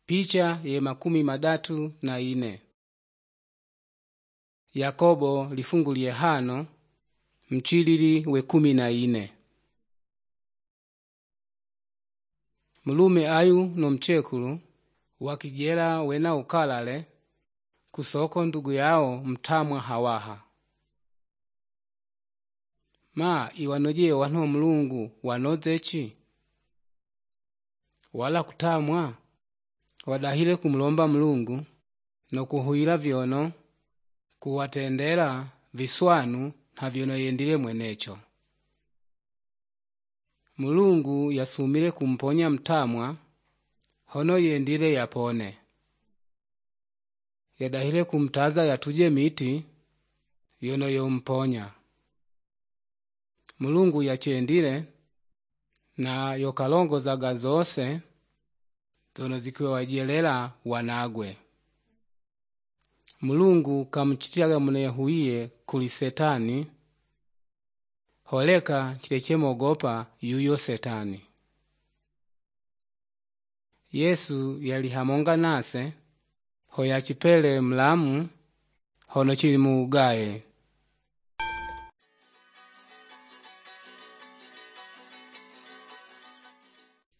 Picha ye 34. Yakobo lifungu lye 5 mchilili we 14. Mulume ayu no mchekulu wakijela wena ukalale kusoko ndugu yao mtamwa hawaha. Ma iwanoje wanho Mulungu wanozechi? Wala kutamwa wadahile kumulomba Mulungu no kuhuila vyono kuwatendela viswanu na vyono yendile mwenecho. Mulungu yasumile kumponya mtamwa hono yendile yapone. Yadahile kumtaza yatuje miti yono yomponya. Mulungu yachendile na yokalongozaga zose zono zikiwa wajelela wanagwe. Mulungu kamuchitiaga munehuiye kuli Setani, holeka chileche mogopa yuyo Setani. Yesu yali hamonga nase, hoyachipele mlamu hono chili muugaye.